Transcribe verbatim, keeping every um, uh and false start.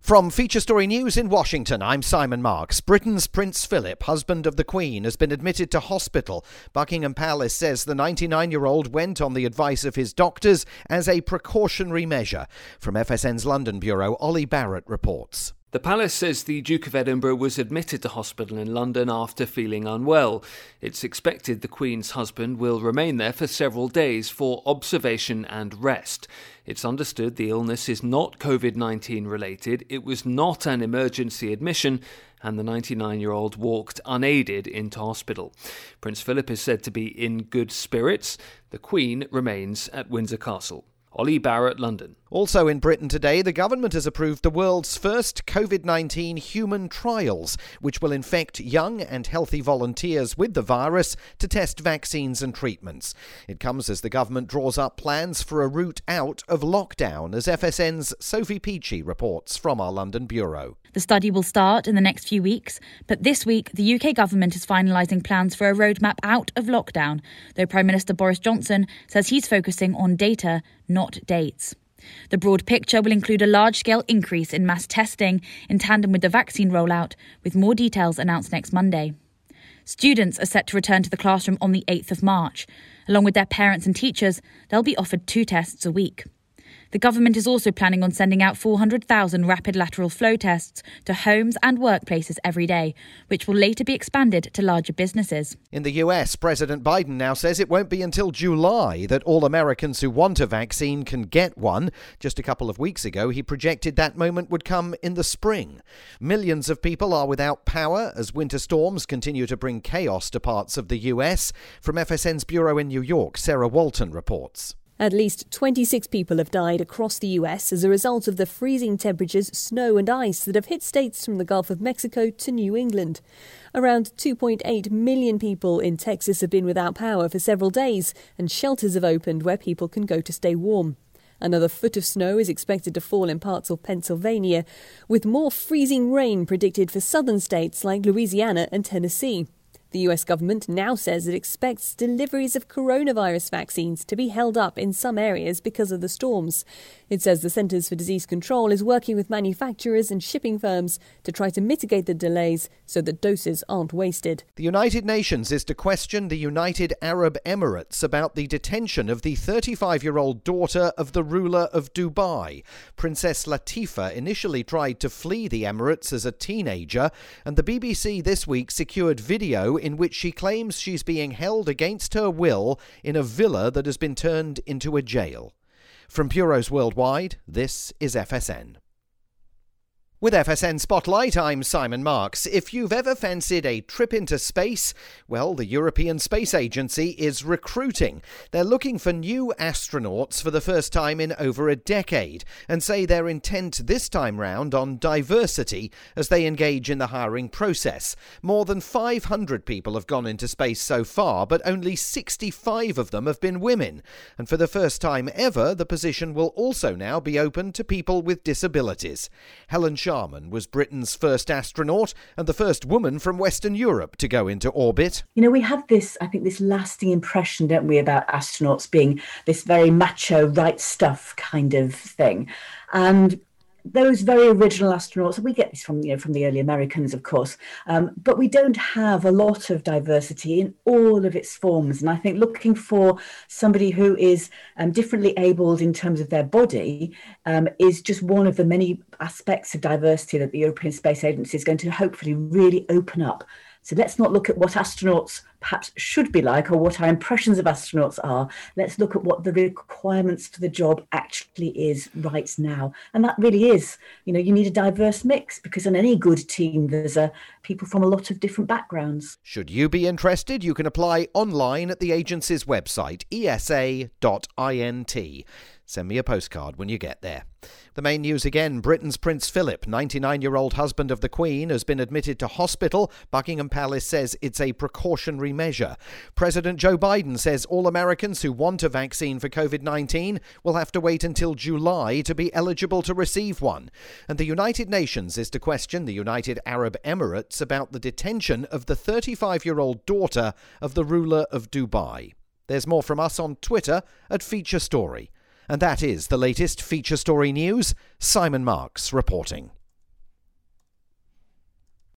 From Feature Story News in Washington, I'm Simon Marks. Britain's Prince Philip, husband of the Queen, has been admitted to hospital. Buckingham Palace says the ninety-nine-year-old went on the advice of his doctors as a precautionary measure. From F S N's London bureau, Ollie Barrett reports. The palace says the Duke of Edinburgh was admitted to hospital in London after feeling unwell. It's expected the Queen's husband will remain there for several days for observation and rest. It's understood the illness is not covid nineteen related, it was not an emergency admission, and the ninety-nine-year-old walked unaided into hospital. Prince Philip is said to be in good spirits. The Queen remains at Windsor Castle. Ollie Barrett, London. Also in Britain today, the government has approved the world's first covid nineteen human trials, which will infect young and healthy volunteers with the virus to test vaccines and treatments. It comes as the government draws up plans for a route out of lockdown, as F S N's Sophie Peachy reports from our London bureau. The study will start in the next few weeks, but this week the U K government is finalising plans for a roadmap out of lockdown, though Prime Minister Boris Johnson says he's focusing on data, not dates. The broad picture will include a large-scale increase in mass testing in tandem with the vaccine rollout, with more details announced next Monday. Students are set to return to the classroom on the eighth of March. Along with their parents and teachers, they'll be offered two tests a week. The government is also planning on sending out four hundred thousand rapid lateral flow tests to homes and workplaces every day, which will later be expanded to larger businesses. In the U S, President Biden now says it won't be until July that all Americans who want a vaccine can get one. Just a couple of weeks ago, he projected that moment would come in the spring. Millions of people are without power as winter storms continue to bring chaos to parts of the U S. From F S N's bureau in New York, Sarah Walton reports. At least twenty-six people have died across the U S as a result of the freezing temperatures, snow and ice that have hit states from the Gulf of Mexico to New England. Around two point eight million people in Texas have been without power for several days, and shelters have opened where people can go to stay warm. Another foot of snow is expected to fall in parts of Pennsylvania, with more freezing rain predicted for southern states like Louisiana and Tennessee. The U S government now says it expects deliveries of coronavirus vaccines to be held up in some areas because of the storms. It says the Centers for Disease Control is working with manufacturers and shipping firms to try to mitigate the delays so that doses aren't wasted. The United Nations is to question the United Arab Emirates about the detention of the thirty-five-year-old daughter of the ruler of Dubai. Princess Latifa initially tried to flee the Emirates as a teenager, and the B B C this week secured video in which she claims she's being held against her will in a villa that has been turned into a jail. From bureaus worldwide, this is F S N. With F S N Spotlight, I'm Simon Marks. If you've ever fancied a trip into space, well, the European Space Agency is recruiting. They're looking for new astronauts for the first time in over a decade, and say they're intent this time round on diversity as they engage in the hiring process. More than five hundred people have gone into space so far, but only sixty-five of them have been women. And for the first time ever, the position will also now be open to people with disabilities. Helen Sharman was Britain's first astronaut and the first woman from Western Europe to go into orbit. You know, we have this, I think, this lasting impression, don't we, about astronauts being this very macho, right stuff kind of thing. And those very original astronauts, we get this from, you know, from the early Americans, of course, um, but we don't have a lot of diversity in all of its forms. And I think looking for somebody who is um, differently abled in terms of their body um, is just one of the many aspects of diversity that the European Space Agency is going to hopefully really open up. So let's not look at what astronauts perhaps should be like or what our impressions of astronauts are. Let's look at what the requirements for the job actually is right now. And that really is, you know, you need a diverse mix, because on any good team, there's uh, people from a lot of different backgrounds. Should you be interested, you can apply online at the agency's website, E S A dot int. Send me a postcard when you get there. The main news again, Britain's Prince Philip, ninety-nine-year-old husband of the Queen, has been admitted to hospital. Buckingham Palace says it's a precautionary measure. President Joe Biden says all Americans who want a vaccine for covid nineteen will have to wait until July to be eligible to receive one. And the United Nations is to question the United Arab Emirates about the detention of the thirty-five-year-old daughter of the ruler of Dubai. There's more from us on Twitter at Feature Story. And that is the latest Feature Story news. Simon Marks reporting.